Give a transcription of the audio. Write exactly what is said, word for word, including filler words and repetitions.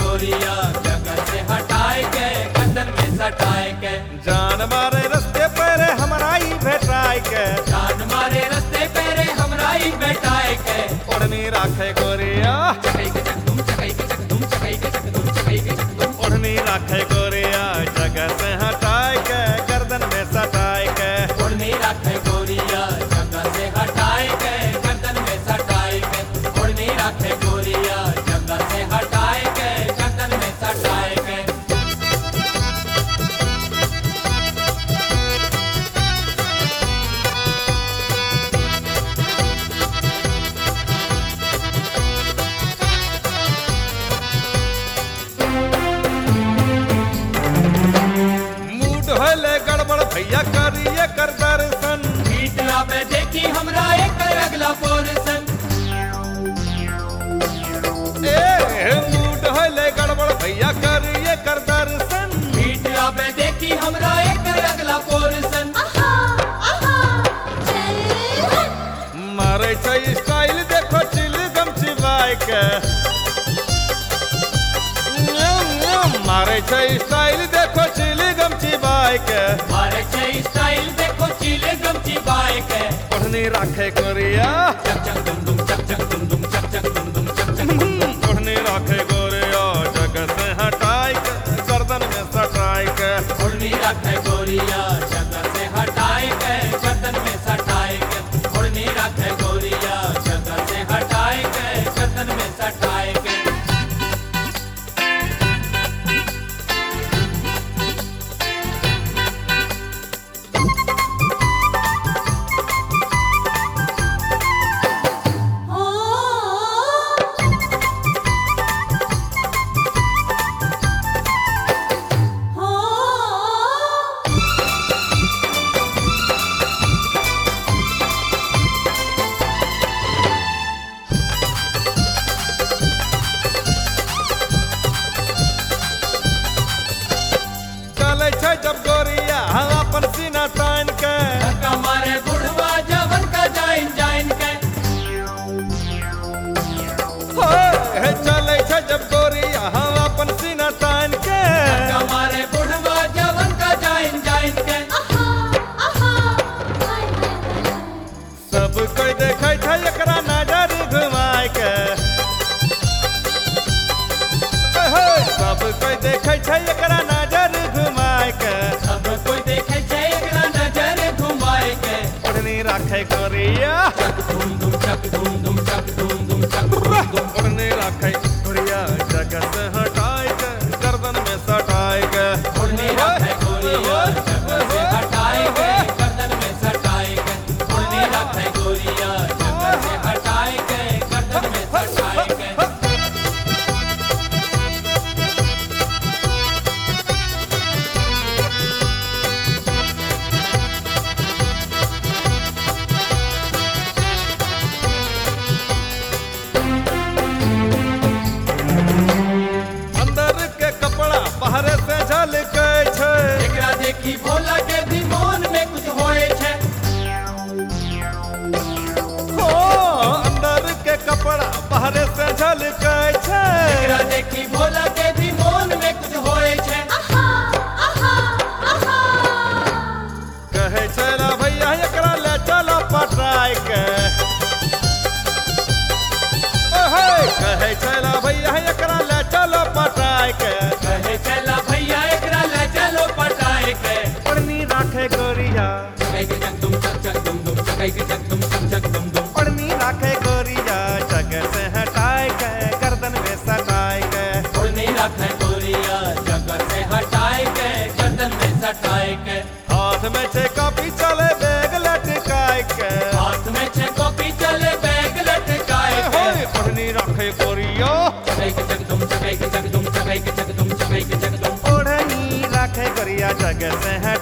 गोरिया जगह से हटाए के गर्दन में सटाए के। जान मारे रस्ते पर हमरा ही भेटाए के, जान मारे रस्ते पेरे हमरा ही बैठाए के। ओढ़नी राखे गोरिया, चकई के चक दुम चकई के चक दुम चकई के चक दुम चकई के चक दुम। ओढ़नी राखे गोरिया जगह से हटाए के गर्दन में सटाए के। ओढ़नी रखे गोरिया जगह से हटाए के गर्दन में सटाए के। ओढ़नी रखे गोरिया जगह से हटाए के गर्दन में सटाए के। मूड होले गड़बड़ भैया करिए कर दर्शन, मीटला पे देखी हमरा एक अगला पोर्शन। ए मूड होले गड़बड़ भैया करिए कर दर्शन। मीटला पे देखी हमरा एक अगला पोर्शन। मारे छै स्टाइल देखो चिल गम चिबाय के, मारे छै स्टाइल देखो चिल गम चिबाय के। मारे छे स्टाइल देखो चीले गमची बाय के। ओढ़नी राखे गोरिया, चक चक दुम दुम चक चक दुम दुम चक चक दुम दुम चक चक दुम दुम। ओढ़नी राखे गोरिया जगह से हटाए के गर्दन में सटाए के। ओढ़नी रखे गोरिया जगह से हटाए के गर्दन में सटाए के। ओढ़नी रखे गोरिया जगह से हटाए के गर्दन में सटाए के। चले छै जब गोरिया हम अपन सीना तान के, धक्का मारे बुढ़वा जवन का जाइन जाइन के। हो चले छै जब गोरिया हम अपन सीना तान के। धक्का मारे बुढ़वा जवन का जाइन जाइन के। सब कोई देखे छै एकरा नजर घुमाए के, हो सब कोई देखे छै एकरा नजर घुमाए के। सब कोई देखे छे एकरा नजर घुमाए के। ओढ़नी राखे गोरिया, चक धूम धूम चक धूम धूम चक धूम धूम चक धूम धूम। ओढ़नी राखे गोरिया जगह से हटाए के गर्दन में सटाए के। ओढ़नी रखे गोरिया जगह से हटाए के गर्दन में सटाए के। ओढ़नी रखे गोरिया जगह से हटाए के गर्दन में सटाए के। अंदर के कपड़ा बाहर से झलके छै, एकरा देखी भोला के भी मन में कुछ होए छे। हो अंदर के कपड़ा बाहर से झलके छै। एकरा देखी भोला के भी मन में कुछ होए छे। कहे छै ला भैया एकरा ले चला पटाए के, ओहे कहे छै ला भैया एकरा ले चला पटाए के। कहे चला भैया एकरा ले चलो पटाए के। ओढ़नी राखे गोरिया, चकई के चक दुम चक चक दुम दुम चकई के चक दुम चक चक दुम दुम। ओढ़नी राखे गोरिया जगह से हटाए के गर्दन में सटाए के। ओढ़नी रखे गोरिया जगह से हटाए के गर्दन में सटाए के। हाथ में छे कॉपी चले बैग लटकाए के, हाथ में छे कॉपी चले बैग लटकाए के। होय ओढ़नी राखे गोरिया, चकई के चक दुम चकई के चक दुम चकई के चक दुम चकई के चक दुम। ओढ़नी राखे गोरिया जगह से हटाए